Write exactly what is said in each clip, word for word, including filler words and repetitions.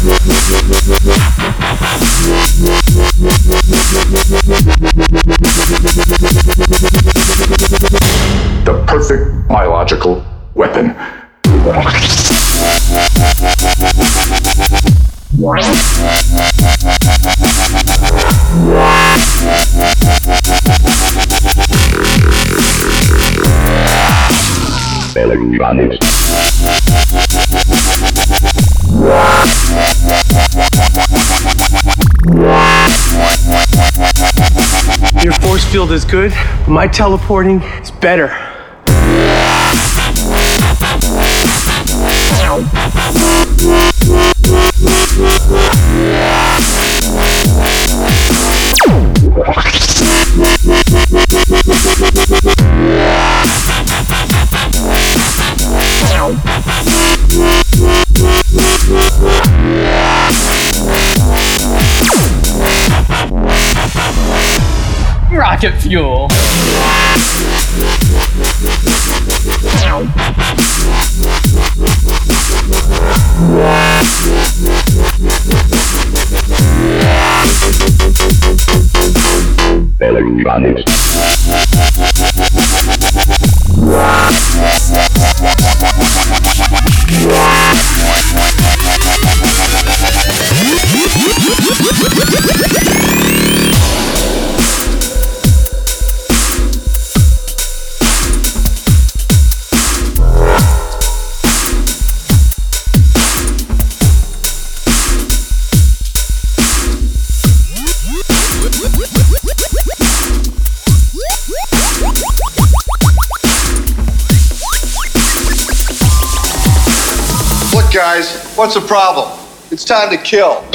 The perfect biological weapon. Electronics. Your force field is good, but my teleporting is better. Rocket fuel. Electronics. Look, guys, what's the problem? It's time to kill.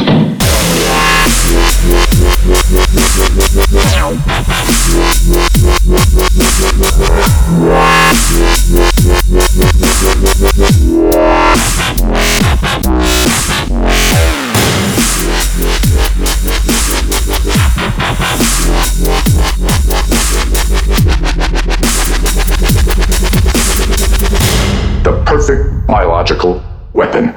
The perfect biological weapon.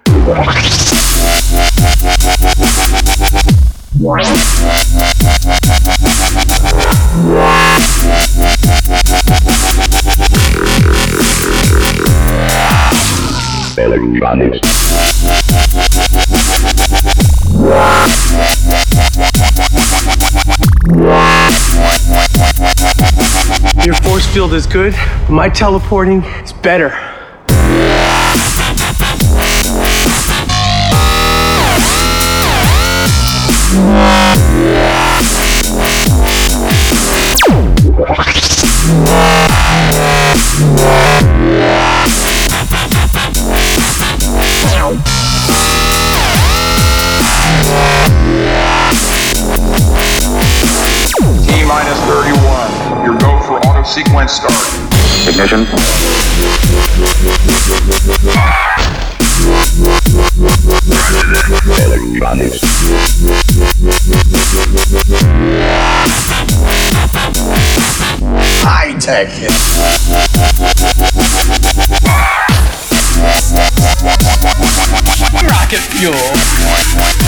Electronics. Your force field is good, but my teleporting is better. T minus thirty-one. Your go for auto sequence start. Ignition. Electronics. High tech. Rocket fuel.